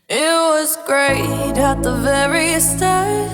It was great at the very start.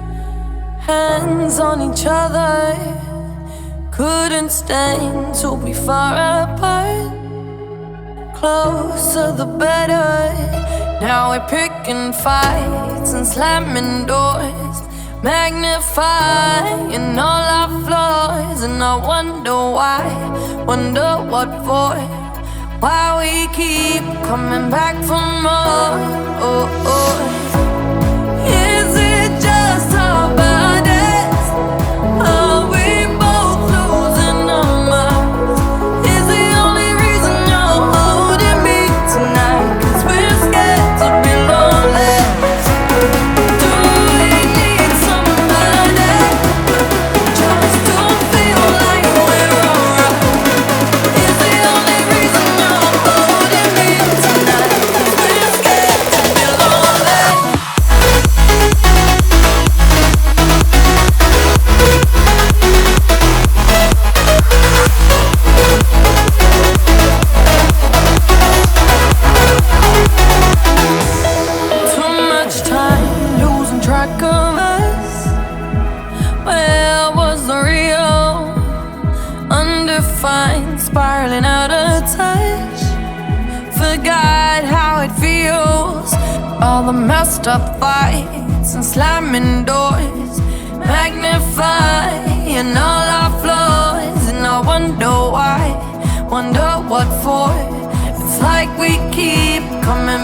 Hands on each other, couldn't stand to be far apart. Closer the better. Now we're picking fights and slamming doors, magnifying all our flaws. And I wonder why, wonder what for, why we keep coming back for more. Oh, oh. Is it just our bodies? Are we both losing our minds? Is the only reason you're holding me tonight 'cause we're scared to be lonely? Do we need somebody just to feel like we're alright? Is the only reason you're holding me tonight 'cause we're scared to be lonely? Too much time losing track of us. Where was the real? Undefined, spiraling out of touch. Forgot how it feels. All the messed up fights and slamming doors, magnifying all our flaws. And I wonder why, wonder what for. It's like we keep coming